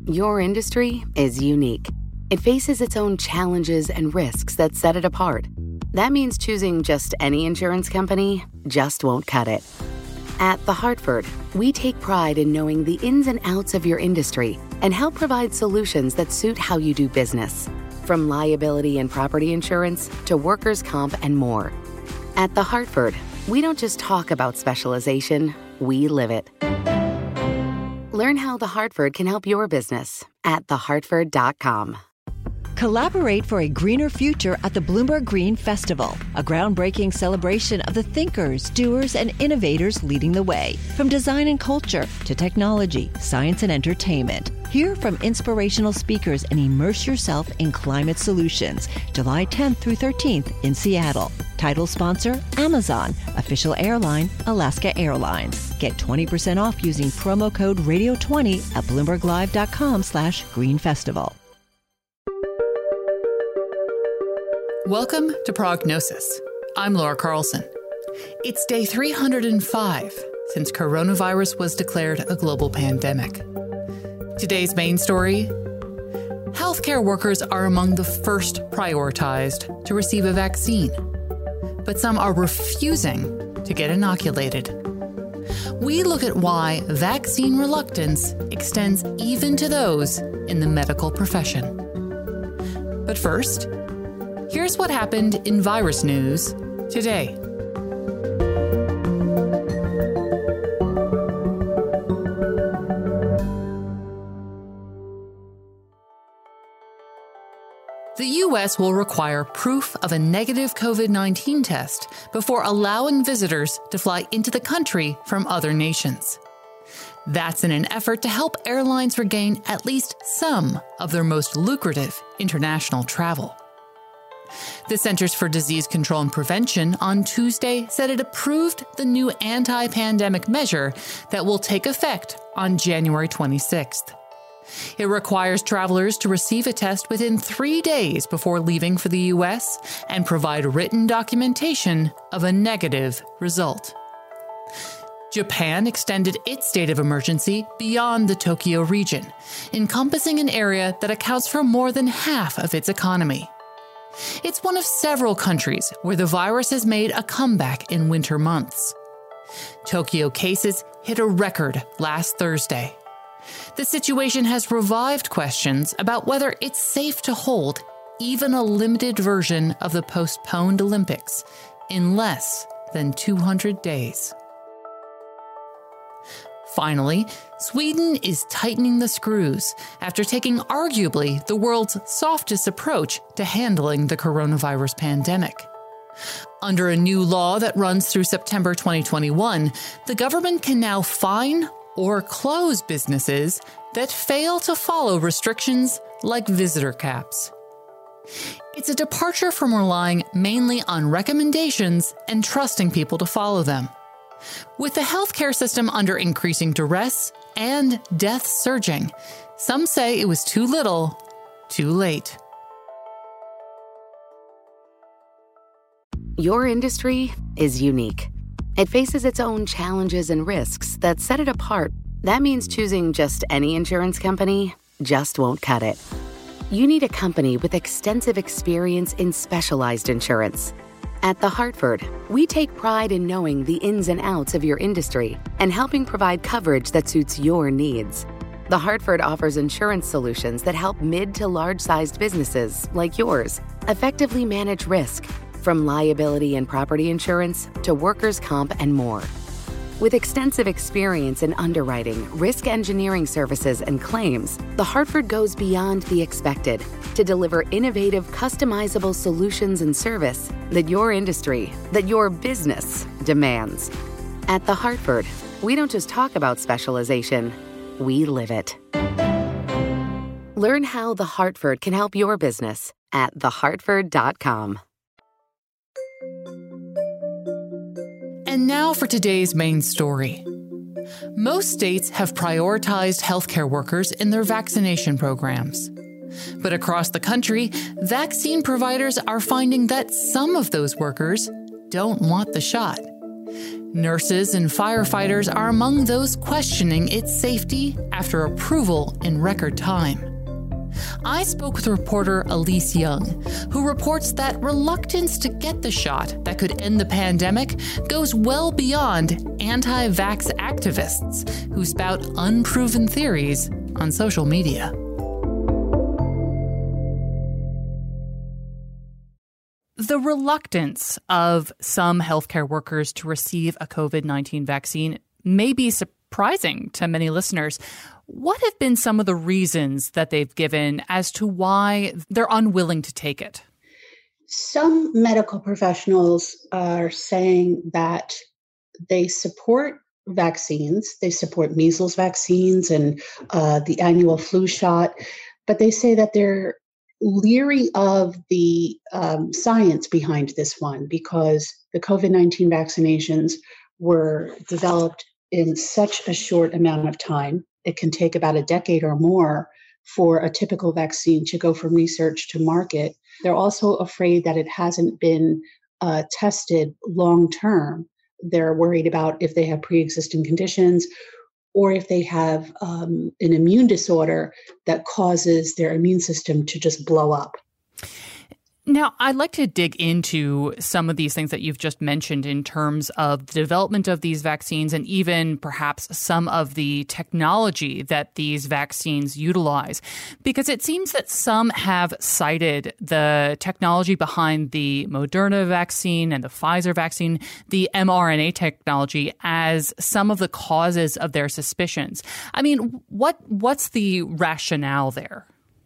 Your industry is unique. It faces its own challenges and risks that set it apart. That means choosing just any insurance company just won't cut it. At The Hartford, we take pride in knowing the ins and outs of your industry and help provide solutions that suit how you do business. From liability and property insurance to workers' comp and more. At The Hartford, we don't just talk about specialization, we live it. Learn how The Hartford can help your business at thehartford.com. Collaborate for a greener future at the Bloomberg Green Festival, a groundbreaking celebration of the thinkers, doers, and innovators leading the way. From design and culture to technology, science, and entertainment. Hear from inspirational speakers and immerse yourself in climate solutions. July 10th through 13th in Seattle. Title sponsor, Amazon. Official airline, Alaska Airlines. Get 20% off using promo code radio20 at bloomberglive.com/greenfestival. Welcome to Prognosis. I'm Laura Carlson. It's day 305 since coronavirus was declared a global pandemic. Today's main story: healthcare workers are among the first prioritized to receive a vaccine, but some are refusing to get inoculated. We look at why vaccine reluctance extends even to those in the medical profession. But first, here's what happened in virus news today. The U.S. will require proof of a negative COVID-19 test before allowing visitors to fly into the country from other nations. That's in an effort to help airlines regain at least some of their most lucrative international travel. The Centers for Disease Control and Prevention on Tuesday said it approved the new anti-pandemic measure that will take effect on January 26th. It requires travelers to receive a test within 3 days before leaving for the U.S. and provide written documentation of a negative result. Japan extended its state of emergency beyond the Tokyo region, encompassing an area that accounts for more than half of its economy. It's one of several countries where the virus has made a comeback in winter months. Tokyo cases hit a record last Thursday. The situation has revived questions about whether it's safe to hold even a limited version of the postponed Olympics in less than 200 days. Finally, Sweden is tightening the screws after taking arguably the world's softest approach to handling the coronavirus pandemic. Under a new law that runs through September 2021, the government can now fine or close businesses that fail to follow restrictions like visitor caps. It's a departure from relying mainly on recommendations and trusting people to follow them. With the healthcare system under increasing duress and deaths surging, some say it was too little, too late. Your industry is unique. It faces its own challenges and risks that set it apart. That means choosing just any insurance company just won't cut it. You need a company with extensive experience in specialized insurance. At The Hartford, we take pride in knowing the ins and outs of your industry and helping provide coverage that suits your needs. The Hartford offers insurance solutions that help mid to large-sized businesses like yours effectively manage risk, from liability and property insurance to workers' comp and more. With extensive experience in underwriting, risk engineering services, and claims, The Hartford goes beyond the expected to deliver innovative, customizable solutions and service that your industry, that your business demands. At The Hartford, we don't just talk about specialization, we live it. Learn how The Hartford can help your business at thehartford.com. And now for today's main story. Most states have prioritized healthcare workers in their vaccination programs. But across the country, vaccine providers are finding that some of those workers don't want the shot. Nurses and firefighters are among those questioning its safety after approval in record time. I spoke with reporter Elise Young, who reports that reluctance to get the shot that could end the pandemic goes well beyond anti-vax activists who spout unproven theories on social media. The reluctance of some healthcare workers to receive a COVID-19 vaccine may be surprising to many listeners. What have been some of the reasons that they've given as to why they're unwilling to take it? Some medical professionals are saying that they support vaccines. They support measles vaccines and the annual flu shot, but they say that they're leery of the science behind this one because the COVID-19 vaccinations were developed in such a short amount of time. It can take about a decade or more for a typical vaccine to go from research to market. They're also afraid that it hasn't been tested long term. They're worried about if they have pre-existing conditions or if they have an immune disorder that causes their immune system to just blow up. Now, I'd like to dig into some of these things that you've just mentioned in terms of the development of these vaccines and even perhaps some of the technology that these vaccines utilize, because it seems that some have cited the technology behind the Moderna vaccine and the Pfizer vaccine, the mRNA technology, as some of the causes of their suspicions. I mean, what's the rationale there?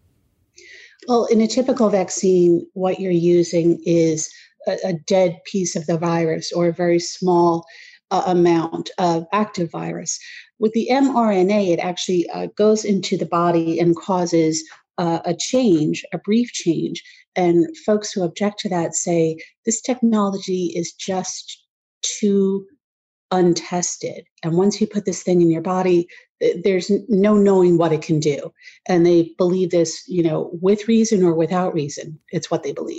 Well, in a typical vaccine, what you're using is a dead piece of the virus or a very small amount of active virus. With the mRNA, it actually goes into the body and causes a change, a brief change. And folks who object to that say this technology is just too untested. And once you put this thing in your body, there's no knowing what it can do. And they believe this, with reason or without reason. It's what they believe.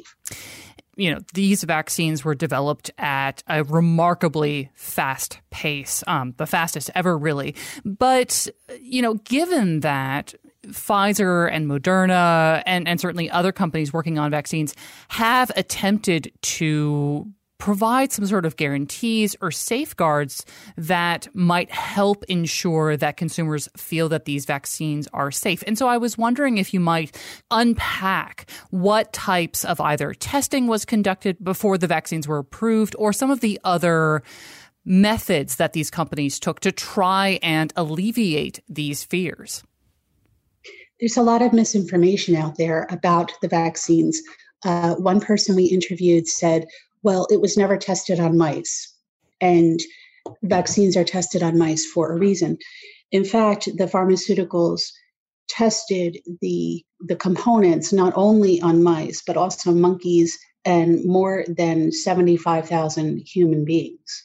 These vaccines were developed at a remarkably fast pace, the fastest ever, really. But, given that Pfizer and Moderna and certainly other companies working on vaccines have attempted to provide some sort of guarantees or safeguards that might help ensure that consumers feel that these vaccines are safe. And so I was wondering if you might unpack what types of either testing was conducted before the vaccines were approved or some of the other methods that these companies took to try and alleviate these fears. There's a lot of misinformation out there about the vaccines. One person we interviewed said, well, it was never tested on mice, and vaccines are tested on mice for a reason. In fact, the pharmaceuticals tested the components not only on mice, but also monkeys and more than 75,000 human beings.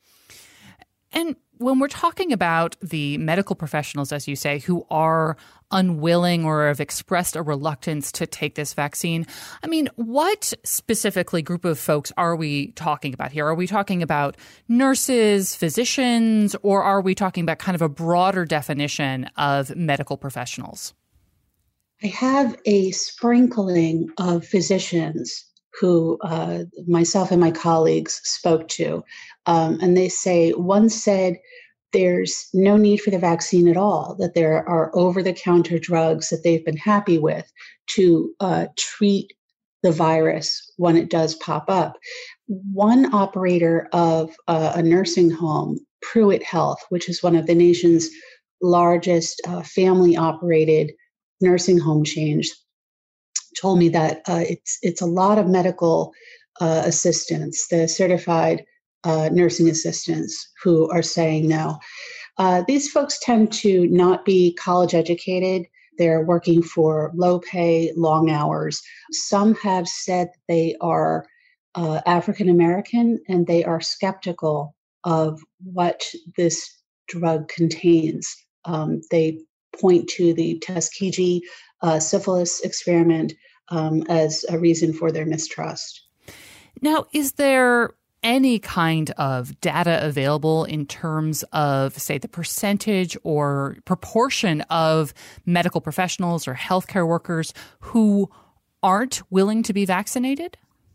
And when we're talking about the medical professionals, as you say, who are unwilling or have expressed a reluctance to take this vaccine, I mean, what specifically group of folks are we talking about here? Are we talking about nurses, physicians, or are we talking about kind of a broader definition of medical professionals? I have a sprinkling of physicians who myself and my colleagues spoke to, and they say, one said, there's no need for the vaccine at all, that there are over-the-counter drugs that they've been happy with to treat the virus when it does pop up. One operator of a nursing home, Pruitt Health, which is one of the nation's largest family-operated nursing home chains, told me that it's a lot of medical assistants, the certified nursing assistants, who are saying no. These folks tend to not be college educated. They're working for low pay, long hours. Some have said they are African American, and they are skeptical of what this drug contains. They point to the Tuskegee syphilis experiment as a reason for their mistrust. Now, is there any kind of data available in terms of, say, the percentage or proportion of medical professionals or healthcare workers who aren't willing to be vaccinated?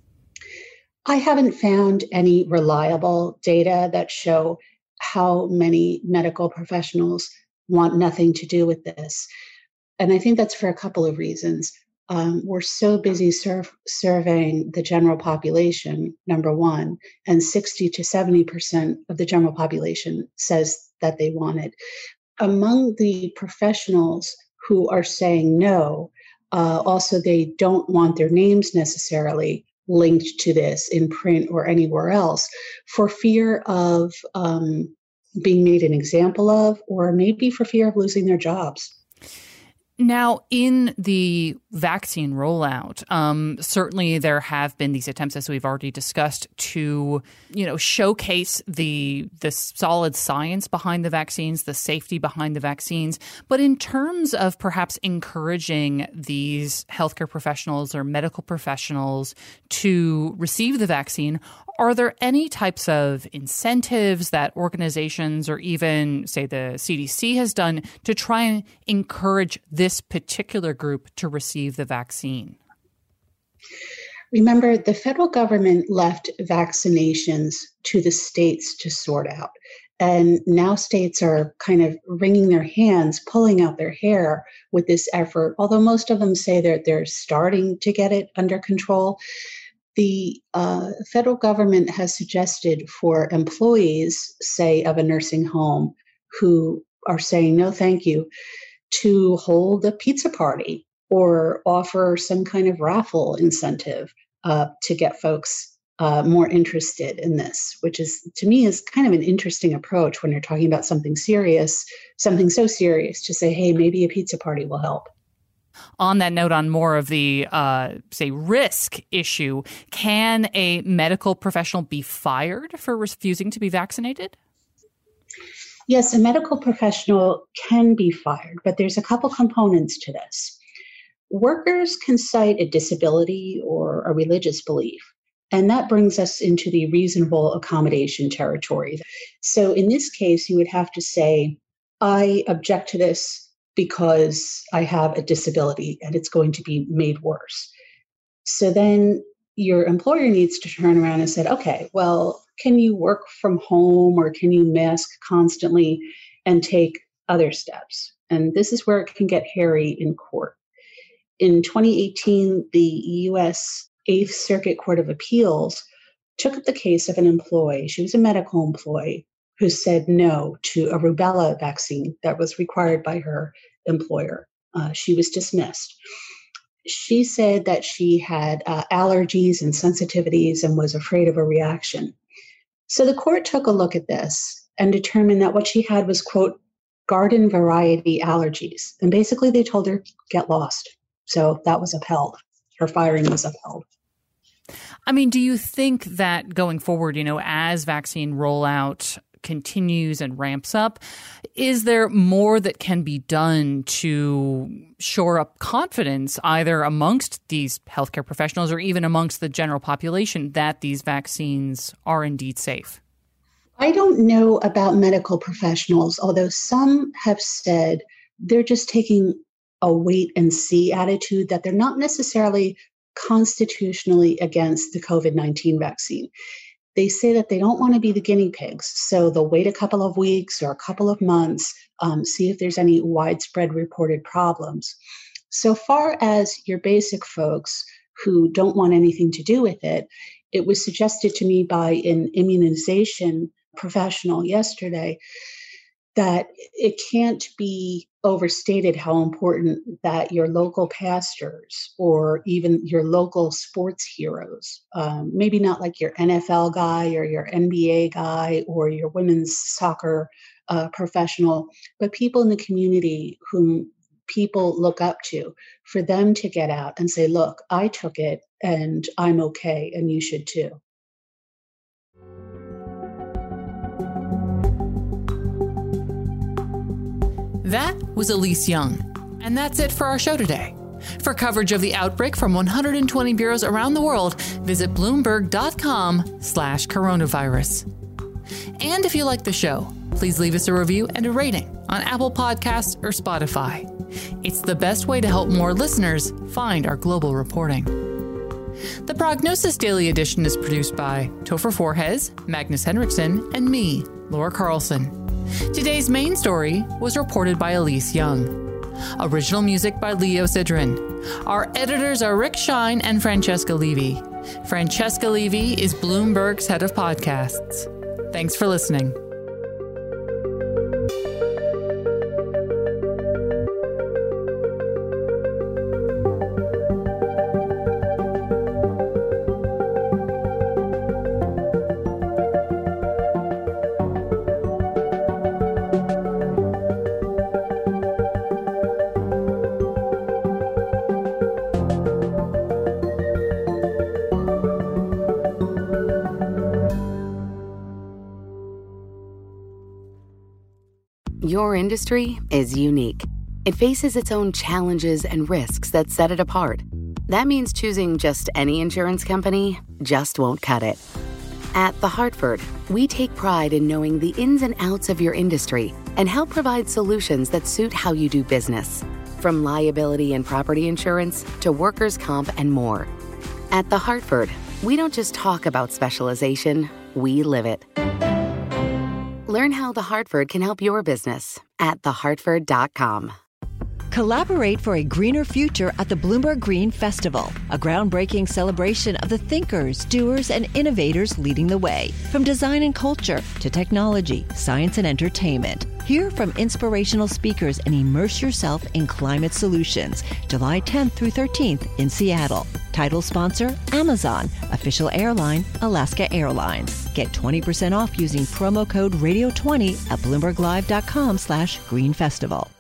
I haven't found any reliable data that show how many medical professionals want nothing to do with this. And I think that's for a couple of reasons. We're so busy surveying the general population, number one, and 60 to 70% of the general population says that they want it. Among the professionals who are saying no, also they don't want their names necessarily linked to this in print or anywhere else for fear of being made an example of, or maybe for fear of losing their jobs. Now, in the vaccine rollout, certainly there have been these attempts, as we've already discussed, to, showcase the solid science behind the vaccines, the safety behind the vaccines. But in terms of perhaps encouraging these healthcare professionals or medical professionals to receive the vaccine, are there any types of incentives that organizations or even, say, the CDC has done to try and encourage this particular group to receive the vaccine? Remember, the federal government left vaccinations to the states to sort out. And now states are kind of wringing their hands, pulling out their hair with this effort, although most of them say that they're starting to get it under control. The federal government has suggested for employees, say, of a nursing home who are saying no thank you, to hold a pizza party or offer some kind of raffle incentive to get folks more interested in this, which is, to me, is kind of an interesting approach when you're talking about something serious, something so serious, to say, hey, maybe a pizza party will help. On that note, on more of the, say, risk issue, can a medical professional be fired for refusing to be vaccinated? Yes, a medical professional can be fired, but there's a couple components to this. Workers can cite a disability or a religious belief, and that brings us into the reasonable accommodation territory. So in this case, you would have to say, I object to this because I have a disability and it's going to be made worse. So then your employer needs to turn around and say, okay, well, can you work from home or can you mask constantly and take other steps? And this is where it can get hairy in court. In 2018, the U.S. 8th Circuit Court of Appeals took up the case of an employee. She was a medical employee who said no to a rubella vaccine that was required by her employer. She was dismissed. She said that she had allergies and sensitivities and was afraid of a reaction. So the court took a look at this and determined that what she had was, quote, garden variety allergies. And basically they told her, get lost. So that was upheld. Her firing was upheld. I mean, do you think that going forward, as vaccine rollout continues and ramps up, is there more that can be done to shore up confidence either amongst these healthcare professionals or even amongst the general population that these vaccines are indeed safe? I don't know about medical professionals, although some have said they're just taking a wait and see attitude, that they're not necessarily constitutionally against the COVID-19 vaccine. They say that they don't want to be the guinea pigs. So they'll wait a couple of weeks or a couple of months, see if there's any widespread reported problems. So far as your basic folks who don't want anything to do with it, it was suggested to me by an immunization professional yesterday that it can't be overstated how important that your local pastors or even your local sports heroes, maybe not like your NFL guy or your NBA guy or your women's soccer professional, but people in the community whom people look up to, for them to get out and say, look, I took it and I'm okay and you should too. That was Elise Young. And that's it for our show today. For coverage of the outbreak from 120 bureaus around the world, visit Bloomberg.com/coronavirus. And if you like the show, please leave us a review and a rating on Apple Podcasts or Spotify. It's the best way to help more listeners find our global reporting. The Prognosis Daily Edition is produced by Topher Forhecz, Magnus Henriksen, and me, Laura Carlson. Today's main story was reported by Elise Young. Original music by Leo Sidran. Our editors are Rick Shine and Francesca Levy. Francesca Levy is Bloomberg's head of podcasts. Thanks for listening. Your industry is unique. It faces its own challenges and risks that set it apart. That means choosing just any insurance company just won't cut it. At The Hartford, we take pride in knowing the ins and outs of your industry and help provide solutions that suit how you do business, from liability and property insurance to workers' comp and more. At The Hartford, we don't just talk about specialization, we live it. Learn how The Hartford can help your business at thehartford.com. Collaborate for a greener future at the Bloomberg Green Festival, a groundbreaking celebration of the thinkers, doers, and innovators leading the way. From design and culture to technology, science, and entertainment. Hear from inspirational speakers and immerse yourself in climate solutions. July 10th through 13th in Seattle. Title sponsor, Amazon. Official airline, Alaska Airlines. Get 20% off using promo code radio20 at BloombergLive.com/Green Festival.